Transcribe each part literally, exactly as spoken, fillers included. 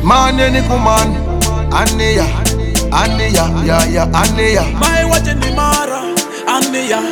Man any kuman, Ania, Ania, ya ya Ania. My watching the Mara, Ania.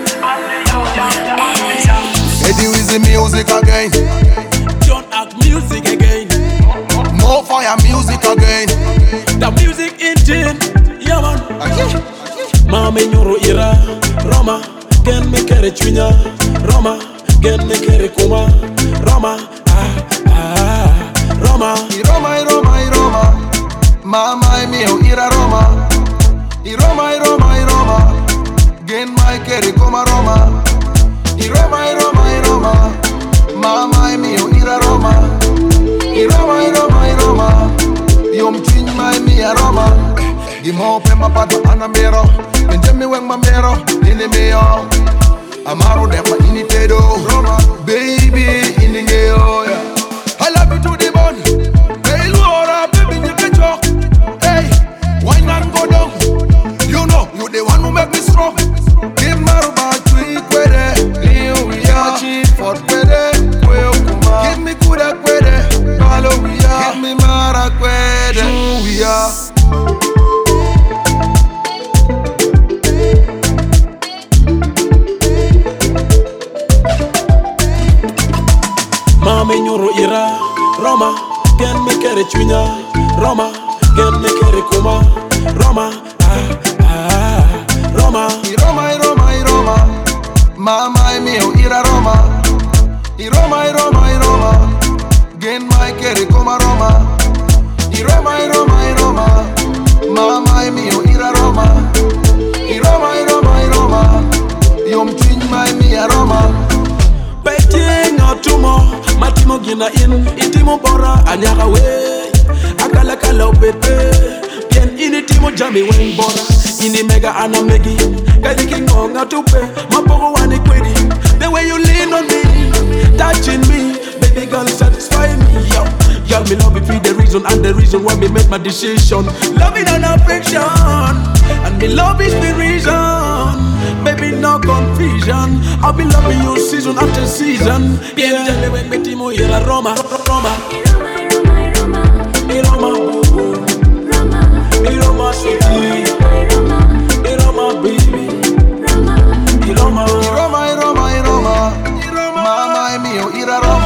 Eddie with the music again. Don't act music again. More fire music again. The music engine, yeah man. Mama nyoro ira, Roma, gen me kere chwinya, Roma, gen me kere kuma, Roma, ah ah, Roma. I Roma, I Roma, I Roma. Mama I mio ira Roma. I Roma, I Roma, I Roma. Gen my kere kuma Roma. I Roma, I Roma, I Roma. Mama I mio ira Roma. I Roma, I Roma, I Roma. Yom twin my mia Roma. Gimo pe mapata anamero. Benjemi weng mamero. Nini meo. Amaro defa initedo. Roma, baby iningeo yeah. I love you to the bone. Hey, Laura, baby, you can talk. Hey, why not go down? You know, you the one who make me strong. Give my rubber tweet with it. Here we are, cheap for quede. Give me good at quede. Follow we are. Give me mara quede. True we are. Mama nyoro ira, Roma, gen me kere chwinya, Roma, gen me kere kuma, Roma, ah ah, Roma. I Roma, I Roma, I Roma. Mama I mio ira Roma. I Roma, I Roma, I Roma. Gen my kere kuma Roma. I Roma, I Roma, I Roma. Mama I mio ira Roma. I Roma, I Roma, I Roma. Yom twin my mia Roma. Beting or tumo, matimo gina in, intimo bora, anyaga way. Akala kala pepe, bien initimo jami wen bora. Ini mega anamegi, kadi kingonga tupe, mapogo wani kwedi. The way you lean on me, touching me, baby girl satisfy me, yo. Girl, me love you for the reason and the reason why me make my decision. Love it and affection, and me love is the reason. Baby, no confusion. I'll be loving you season after season. Bien, tell me when me timo ira Roma, Roma, I Roma, boo boo, I Roma, sweetie, I Roma, baby, I Roma, I Roma, I Roma, I Roma. Mama I mio ira Roma.